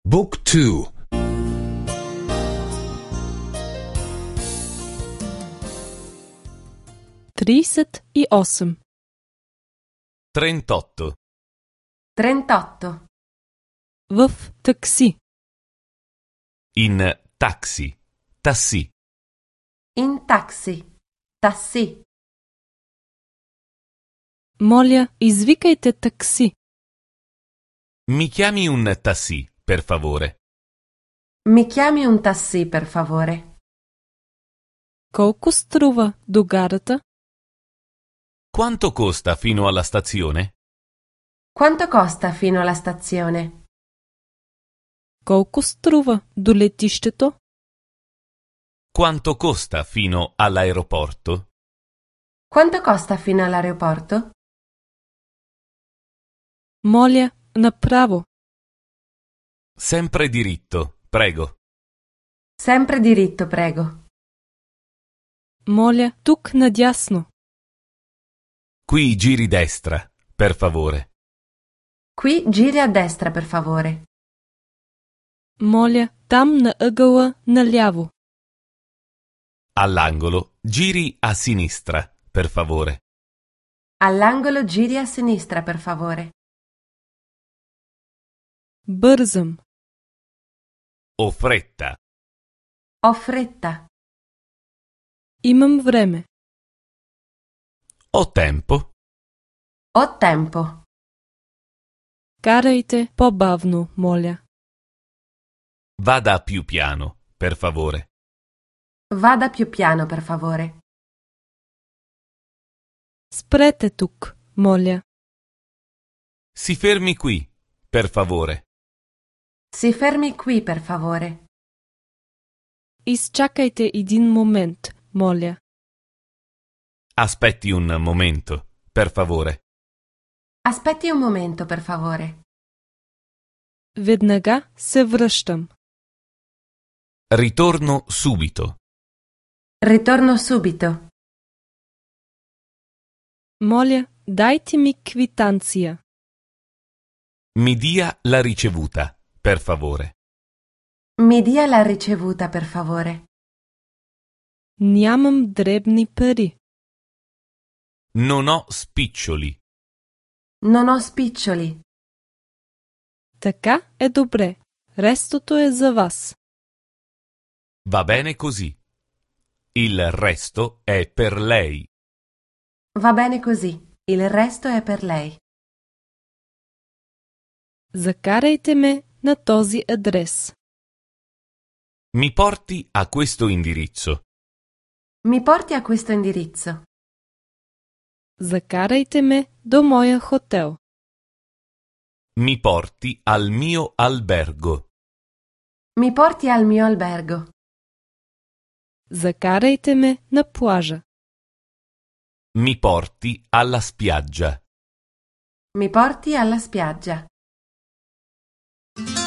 Book 2. 38. 38. 38. В такси. In taxi. Tassi. In taxi. Tassi. Моля, извикайте такси. Mi chiami un tassi, per favore? Mi chiami un taxi, per favore? Колко струва до гарата? Quanto costa fino alla stazione? Quanto costa fino alla stazione? Колко струва до летището? Quanto costa fino all'aeroporto? Quanto costa fino all'aeroporto? Моля, направо. Sempre diritto, prego. Sempre diritto, prego. Моля, тук надясно. Qui giri destra, per favore. Qui giri a destra, per favore. Моля, там на ъгъла наляво. All'angolo giri a sinistra, per favore. All'angolo giri a sinistra, per favore. Бързам. Ho fretta. Ho fretta. Имам време. Ho tempo. Ho tempo. Карайте по-бавно, моля. Vada più piano, per favore. Vada più piano, per favore. Спрете тук, моля. Si fermi qui, per favore. Si fermi qui, per favore. Изчакайте един момент, моля. Aspetti un momento, per favore. Aspetti un momento, per favore. Веднага се връщам. Ritorno subito. Ritorno subito. Моля, дайте ми квитанция. Mi dia la ricevuta, per favore. Mi dia la ricevuta, per favore. Нямам дребни пари. Non ho spiccioli. Non ho spiccioli. Така е добре. Рестото е за вас. Va bene così. Il resto è per lei. Va bene così. Il resto è per lei. Закарайте ме на този адрес. Mi porti a questo indirizzo. Mi porti a questo indirizzo. Закарайте ме до моя хотел. Mi porti al mio albergo. Mi porti al mio albergo. Закарайте ме на плажа. Mi porti alla spiaggia. Mi porti alla spiaggia.